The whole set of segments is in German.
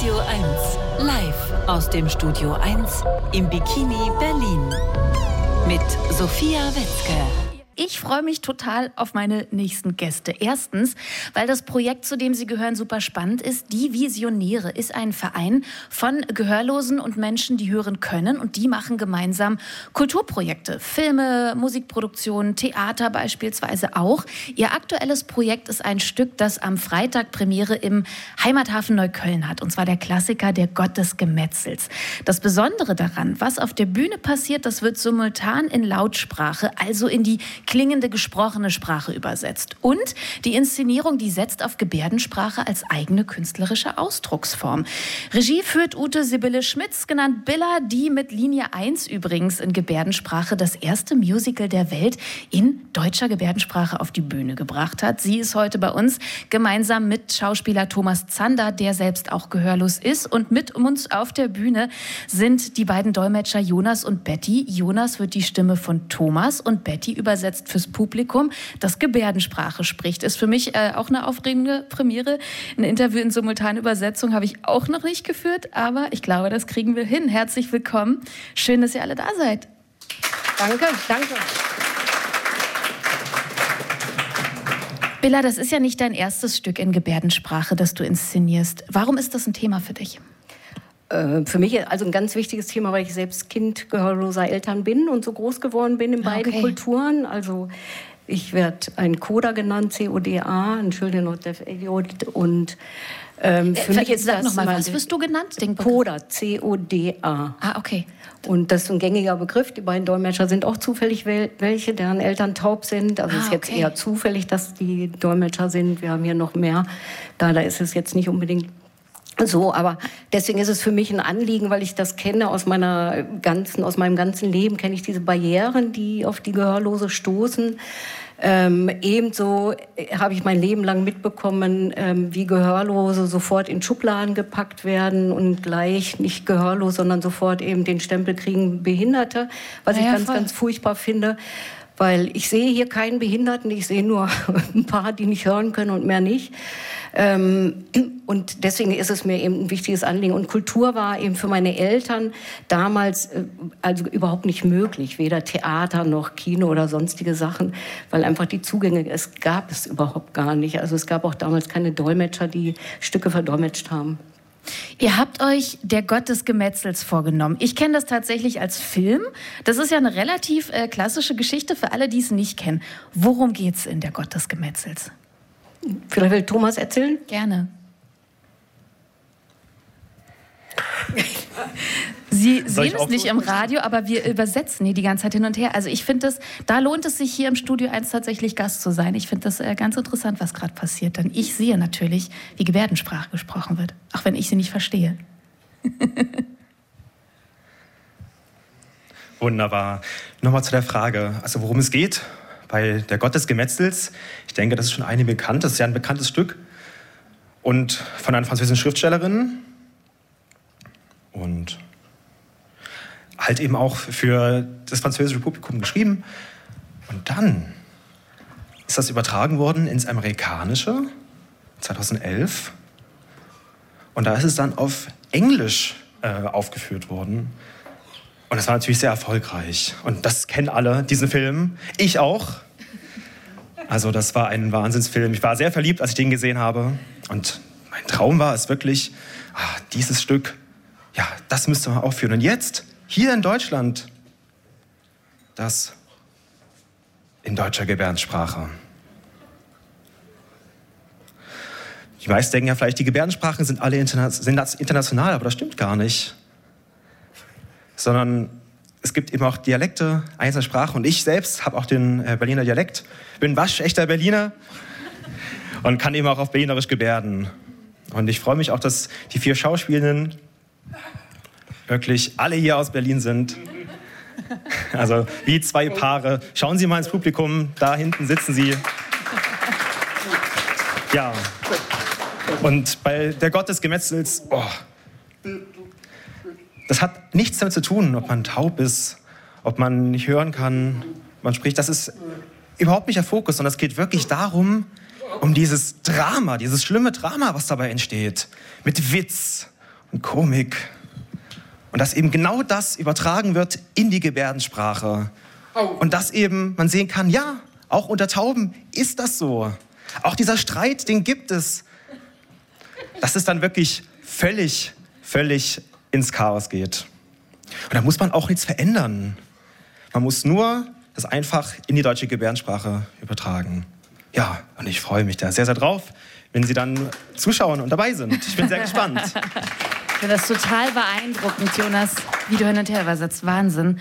Radio 1, live aus dem Studio 1 im Bikini Berlin mit Sophia Wetzke. Ich freue mich total auf meine nächsten Gäste. Erstens, weil das Projekt, zu dem Sie gehören, super spannend ist. Die Visionäre ist ein Verein von Gehörlosen und Menschen, die hören können. Und die machen gemeinsam Kulturprojekte. Filme, Musikproduktionen, Theater beispielsweise auch. Ihr aktuelles Projekt ist ein Stück, das am Freitag Premiere im Heimathafen Neukölln hat. Und zwar der Klassiker Der Gott des Gemetzels. Das Besondere daran, was auf der Bühne passiert, das wird simultan in Lautsprache, also in die klingende gesprochene Sprache übersetzt. Und die Inszenierung, die setzt auf Gebärdensprache als eigene künstlerische Ausdrucksform. Regie führt Ute Sibylle Schmitz, genannt Billa, die mit Linie 1 übrigens in Gebärdensprache das erste Musical der Welt in deutscher Gebärdensprache auf die Bühne gebracht hat. Sie ist heute bei uns gemeinsam mit Schauspieler Thomas Zander, der selbst auch gehörlos ist. Und mit uns auf der Bühne sind die beiden Dolmetscher Jonas und Betty. Jonas wird die Stimme von Thomas und Betty übersetzt fürs Publikum, das Gebärdensprache spricht. Ist für mich auch eine aufregende Premiere. Ein Interview in Simultanübersetzung habe ich auch noch nicht geführt, aber ich glaube, das kriegen wir hin. Herzlich willkommen. Schön, dass ihr alle da seid. Danke, danke. Billa, das ist ja nicht dein erstes Stück in Gebärdensprache, das du inszenierst. Warum ist das ein Thema für dich? Für mich also ein ganz wichtiges Thema, weil ich selbst Kind gehörloser Eltern bin und so groß geworden bin in beiden Kulturen. Also ich werde ein CODA genannt, C-O-D-A, ein Children of Deaf Idiot. Und für mich ist das nochmal, was wirst du genannt? CODA, C-O-D-A. Ah, okay. Und das ist ein gängiger Begriff. Die beiden Dolmetscher sind auch zufällig welche, deren Eltern taub sind. Also es ist jetzt eher zufällig, dass die Dolmetscher sind. Wir haben hier noch mehr. Da ist es jetzt nicht unbedingt so, aber deswegen ist es für mich ein Anliegen, weil ich das kenne aus meinem ganzen Leben, kenne ich diese Barrieren, die auf die Gehörlose stoßen. Ebenso habe ich mein Leben lang mitbekommen, wie Gehörlose sofort in Schubladen gepackt werden und gleich nicht gehörlos, sondern sofort eben den Stempel kriegen Behinderte, was ich ganz furchtbar finde. Weil ich sehe hier keinen Behinderten, ich sehe nur ein paar, die nicht hören können und mehr nicht. Und deswegen ist es mir eben ein wichtiges Anliegen. Und Kultur war eben für meine Eltern damals also überhaupt nicht möglich. Weder Theater noch Kino oder sonstige Sachen, weil einfach die Zugänge, gab es überhaupt gar nicht. Also es gab auch damals keine Dolmetscher, die Stücke verdolmetscht haben. Ihr habt euch Der Gott des Gemetzels vorgenommen. Ich kenne das tatsächlich als Film. Das ist ja eine relativ klassische Geschichte für alle, die es nicht kennen. Worum geht's in Der Gott des Gemetzels? Vielleicht will Thomas erzählen? Gerne. Sie sehen es nicht im Radio, aber wir übersetzen hier die ganze Zeit hin und her. Also ich finde da lohnt es sich hier im Studio 1 tatsächlich Gast zu sein. Ich finde das ganz interessant, was gerade passiert. Denn ich sehe natürlich, wie Gebärdensprache gesprochen wird, auch wenn ich sie nicht verstehe. Wunderbar. Nochmal zu der Frage, also worum es geht bei Der Gott des Gemetzels. Ich denke, das ist schon einigen bekannt. Das ist ja ein bekanntes Stück und von einer französischen Schriftstellerin. Und halt eben auch für das französische Publikum geschrieben. Und dann ist das übertragen worden ins Amerikanische, 2011. Und da ist es dann auf Englisch aufgeführt worden. Und das war natürlich sehr erfolgreich. Und das kennen alle, diesen Film. Ich auch. Also das war ein Wahnsinnsfilm. Ich war sehr verliebt, als ich den gesehen habe. Und mein Traum war es wirklich, dieses Stück, ja, das müsste man aufführen. Und jetzt, hier in Deutschland, das in deutscher Gebärdensprache. Die meisten denken ja vielleicht, die Gebärdensprachen sind alle international, aber das stimmt gar nicht. Sondern es gibt eben auch Dialekte, einzelne Sprachen. Und ich selbst habe auch den Berliner Dialekt, bin waschechter Berliner und kann eben auch auf Berlinerisch gebärden. Und ich freue mich auch, dass die 4 Schauspielenden wirklich alle hier aus Berlin sind. Also wie 2 Paare. Schauen Sie mal ins Publikum, da hinten sitzen sie. Ja. Und bei Der Gott des Gemetzels, das hat nichts damit zu tun, ob man taub ist, ob man nicht hören kann, man spricht. Das ist überhaupt nicht der Fokus, sondern es geht wirklich darum, um dieses Drama, dieses schlimme Drama, was dabei entsteht. Mit Witz und Komik. Und dass eben genau das übertragen wird in die Gebärdensprache. Und dass eben man sehen kann, ja, auch unter Tauben ist das so. Auch dieser Streit, den gibt es. Dass es dann wirklich völlig ins Chaos geht. Und da muss man auch nichts verändern. Man muss nur das einfach in die deutsche Gebärdensprache übertragen. Ja, und ich freue mich da sehr, sehr drauf, wenn Sie dann zuschauen und dabei sind. Ich bin sehr gespannt. Ich finde das total beeindruckend, Jonas, wie du hin und her übersetzt. Wahnsinn.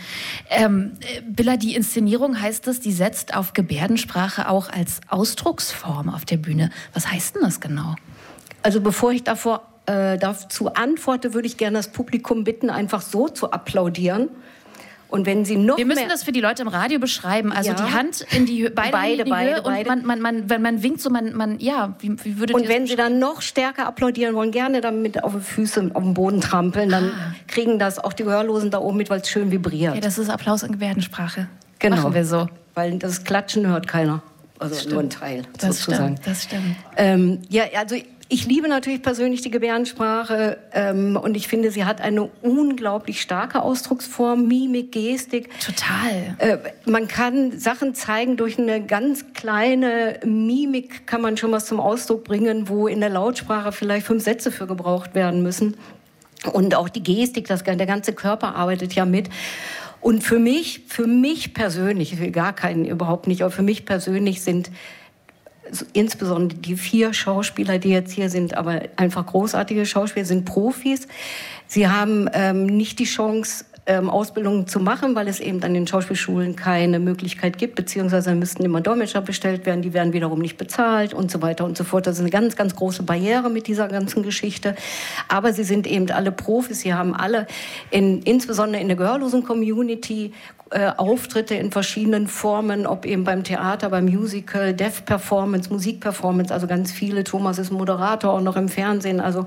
Billa, die Inszenierung heißt es, die setzt auf Gebärdensprache auch als Ausdrucksform auf der Bühne. Was heißt denn das genau? Also bevor ich dazu antworte, würde ich gerne das Publikum bitten, einfach so zu applaudieren. Und wenn Sie noch Wir müssen das für die Leute im Radio beschreiben. Also ja. Die Hand in die Höhe, beide und wenn man winkt, so wie würdet ihr Und wenn Sie dann noch stärker applaudieren wollen, gerne damit auf die Füße auf den Boden trampeln, dann kriegen das auch die Gehörlosen da oben mit, weil es schön vibriert. Ja, das ist Applaus in Gebärdensprache. Genau. Machen wir so. Weil das Klatschen hört keiner. Also nur ein Teil, sozusagen. Das stimmt. Ja, also ich liebe natürlich persönlich die Gebärdensprache und ich finde, sie hat eine unglaublich starke Ausdrucksform, Mimik, Gestik. Total. Man kann Sachen zeigen durch eine ganz kleine Mimik, kann man schon was zum Ausdruck bringen, wo in der Lautsprache vielleicht 5 Sätze für gebraucht werden müssen. Und auch die Gestik, der ganze Körper arbeitet ja mit. Und für mich persönlich, ich will gar keinen überhaupt nicht, aber für mich persönlich sind insbesondere die 4 Schauspieler, die jetzt hier sind, aber einfach großartige Schauspieler, sind Profis. Sie haben nicht die Chance, Ausbildungen zu machen, weil es eben an den Schauspielschulen keine Möglichkeit gibt, beziehungsweise müssten immer Dolmetscher bestellt werden, die werden wiederum nicht bezahlt und so weiter und so fort. Das ist eine ganz, ganz große Barriere mit dieser ganzen Geschichte. Aber sie sind eben alle Profis, sie haben alle, insbesondere in der Gehörlosen-Community, Auftritte in verschiedenen Formen, ob eben beim Theater, beim Musical, Deaf-Performance, Musik-Performance, also ganz viele. Thomas ist Moderator, auch noch im Fernsehen. Also,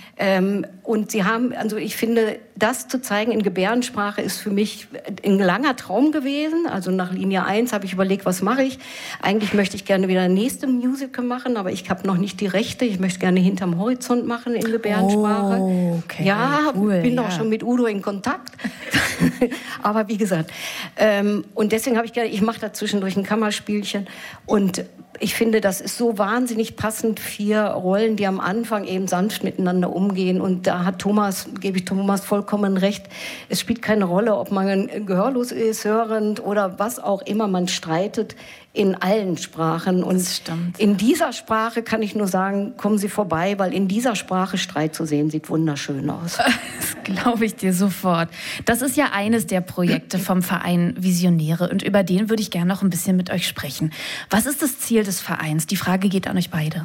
und sie haben, also ich finde, das zu zeigen in Gebärdensprache ist für mich ein langer Traum gewesen. Also nach Linie 1 habe ich überlegt, was mache ich? Eigentlich möchte ich gerne wieder ein nächstes Musical machen, aber ich habe noch nicht die Rechte. Ich möchte gerne Hinterm Horizont machen in Gebärdensprache. Oh, okay. Ja, cool, bin auch schon mit Udo in Kontakt. Aber wie gesagt, und deswegen habe ich gedacht, ich mache da zwischendurch ein Kammerspielchen. Und ich finde, das ist so wahnsinnig passend, 4 Rollen, die am Anfang eben sanft miteinander umgehen. Und da gebe ich Thomas vollkommen recht. Es spielt keine Rolle, ob man gehörlos ist, hörend oder was auch immer. Man streitet in allen Sprachen. Und in dieser Sprache kann ich nur sagen, kommen Sie vorbei, weil in dieser Sprache Streit zu sehen, sieht wunderschön aus. Das glaube ich dir sofort. Das ist ja eines der Projekte vom Verein Visionäre und über den würde ich gerne noch ein bisschen mit euch sprechen. Was ist das Ziel des Vereins? Die Frage geht an euch beide.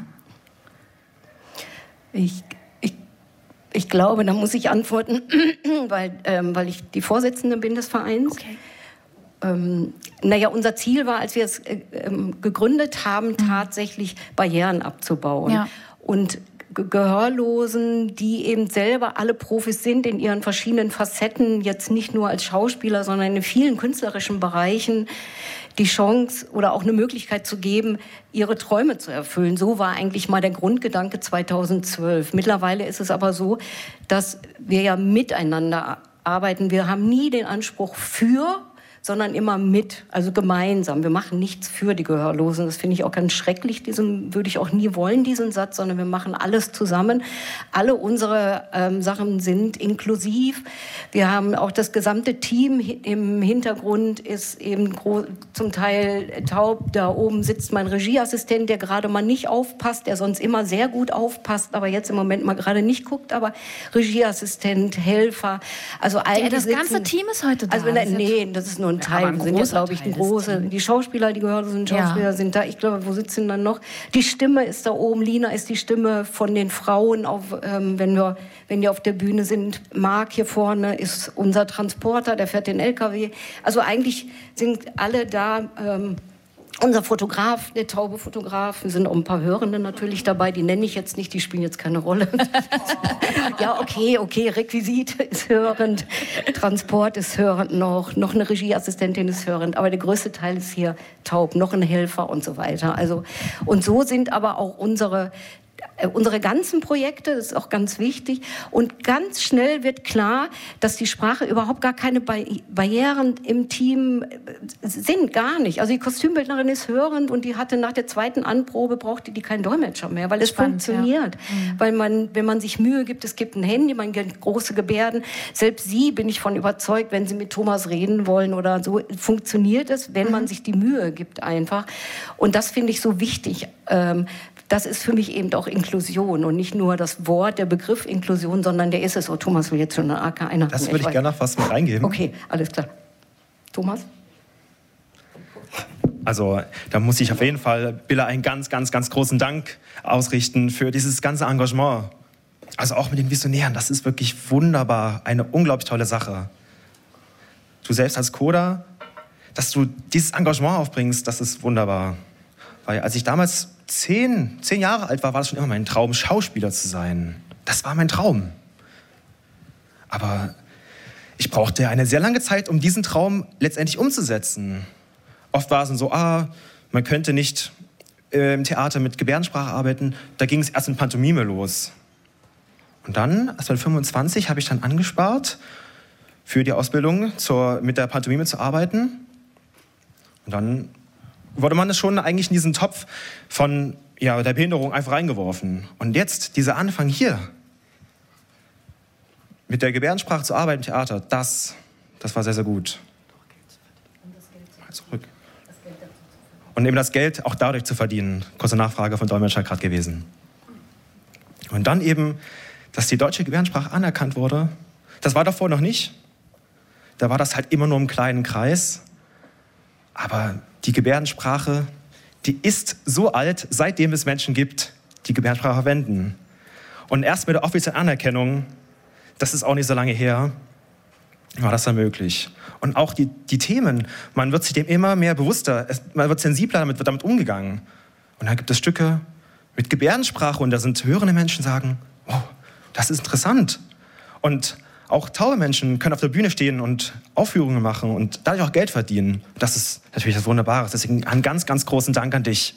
Ich glaube, da muss ich antworten, weil ich die Vorsitzende bin des Vereins. Okay. Unser Ziel war, als wir es gegründet haben, tatsächlich Barrieren abzubauen. Ja. Und Gehörlosen, die eben selber alle Profis sind in ihren verschiedenen Facetten, jetzt nicht nur als Schauspieler, sondern in vielen künstlerischen Bereichen, die Chance oder auch eine Möglichkeit zu geben, ihre Träume zu erfüllen. So war eigentlich mal der Grundgedanke 2012. Mittlerweile ist es aber so, dass wir ja miteinander arbeiten. Wir haben nie den Anspruch sondern immer mit, also gemeinsam. Wir machen nichts für die Gehörlosen. Das finde ich auch ganz schrecklich. Würde ich auch nie wollen, diesen Satz, sondern wir machen alles zusammen. Alle unsere Sachen sind inklusiv. Wir haben auch das gesamte Team im Hintergrund ist eben zum Teil taub. Da oben sitzt mein Regieassistent, der gerade mal nicht aufpasst, der sonst immer sehr gut aufpasst, aber jetzt im Moment mal gerade nicht guckt. Aber Regieassistent, Helfer, also all das ganze Team ist heute da. Also nee, das ist nur ein Teil. Wir sind jetzt, glaube ich, die Schauspieler, die gehörlosen Schauspieler sind da. Ich glaube, wo sitzen dann noch? Die Stimme ist da oben. Lina ist die Stimme von den Frauen, wenn die auf der Bühne sind. Marc hier vorne ist unser Transporter, der fährt den LKW. Also eigentlich sind alle da. Unser Fotograf, der taube Fotograf, wir sind auch ein paar Hörende natürlich dabei, die nenne ich jetzt nicht, die spielen jetzt keine Rolle. Ja, okay, Requisit ist hörend, Transport ist hörend noch eine Regieassistentin ist hörend, aber der größte Teil ist hier taub, noch ein Helfer und so weiter. Also, und so sind aber auch unsere ganzen Projekte, das ist auch ganz wichtig. Und ganz schnell wird klar, dass die Sprache überhaupt gar keine Barrieren im Team sind, gar nicht. Also die Kostümbildnerin ist hörend und die hatte nach der zweiten Anprobe, brauchte die keinen Dolmetscher mehr, weil es funktioniert. Ja. Weil wenn man sich Mühe gibt, es gibt ein Handy, man gibt große Gebärden. Selbst Sie, bin ich von überzeugt, wenn Sie mit Thomas reden wollen oder so, funktioniert es, wenn man sich die Mühe gibt einfach. Und das finde ich so wichtig. Das ist für mich eben auch Inklusion und nicht nur das Wort, der Begriff Inklusion, sondern der ist es. Oh, Thomas will jetzt schon eine AK einer. Das würde ich gerne noch was mit reingeben. Okay, alles klar. Thomas? Also da muss ich auf jeden Fall Billa einen ganz, ganz, ganz großen Dank ausrichten für dieses ganze Engagement. Also auch mit den Visionären, das ist wirklich wunderbar, eine unglaublich tolle Sache. Du selbst als Coder, dass du dieses Engagement aufbringst, das ist wunderbar. Weil als ich damals 10 Jahre alt war, war es schon immer mein Traum, Schauspieler zu sein. Das war mein Traum. Aber ich brauchte eine sehr lange Zeit, um diesen Traum letztendlich umzusetzen. Oft war es so, man könnte nicht im Theater mit Gebärdensprache arbeiten. Da ging es erst in Pantomime los. Und dann, als mit 25, habe ich dann angespart, für die Ausbildung mit der Pantomime zu arbeiten. Und dann wurde man schon eigentlich in diesen Topf von der Behinderung einfach reingeworfen. Und jetzt, dieser Anfang hier, mit der Gebärdensprache zu arbeiten im Theater, das war sehr, sehr gut. Zurück. Und eben das Geld auch dadurch zu verdienen. Kurze Nachfrage von Dolmetscher gerade gewesen. Und dann eben, dass die deutsche Gebärdensprache anerkannt wurde, das war davor noch nicht. Da war das halt immer nur im kleinen Kreis. Aber die Gebärdensprache, die ist so alt, seitdem es Menschen gibt, die Gebärdensprache verwenden. Und erst mit der offiziellen Anerkennung, das ist auch nicht so lange her, war das dann möglich. Und auch die Themen, man wird sich dem immer mehr bewusster, man wird sensibler, wird damit umgegangen. Und dann gibt es Stücke mit Gebärdensprache und da sind hörende Menschen, die sagen, oh, das ist interessant. Und auch taube Menschen können auf der Bühne stehen und Aufführungen machen und dadurch auch Geld verdienen. Das ist natürlich das Wunderbare. Deswegen einen ganz, ganz großen Dank an dich.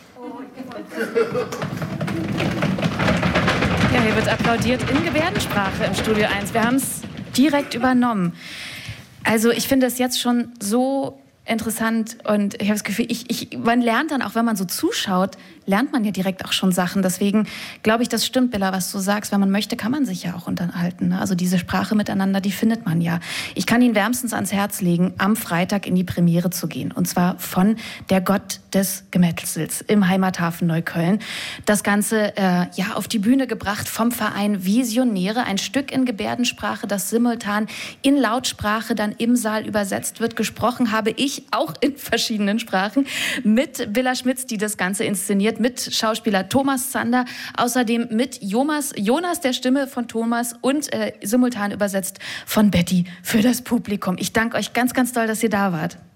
Ja, hier wird applaudiert in Gebärdensprache im Studio 1. Wir haben es direkt übernommen. Also ich finde es jetzt schon so interessant und ich habe das Gefühl, man lernt dann auch, wenn man so zuschaut, lernt man ja direkt auch schon Sachen. Deswegen glaube ich, das stimmt, Billa, was du sagst. Wenn man möchte, kann man sich ja auch unterhalten. Ne? Also diese Sprache miteinander, die findet man ja. Ich kann Ihnen wärmstens ans Herz legen, am Freitag in die Premiere zu gehen. Und zwar von Der Gott des Gemetzels im Heimathafen Neukölln. Das Ganze auf die Bühne gebracht vom Verein Visionäre. Ein Stück in Gebärdensprache, das simultan in Lautsprache dann im Saal übersetzt wird. Gesprochen habe ich auch in verschiedenen Sprachen mit Billa Schmitz, die das Ganze inszeniert, mit Schauspieler Thomas Zander, außerdem mit Jonas, der Stimme von Thomas und simultan übersetzt von Betty für das Publikum. Ich danke euch ganz, ganz doll, dass ihr da wart.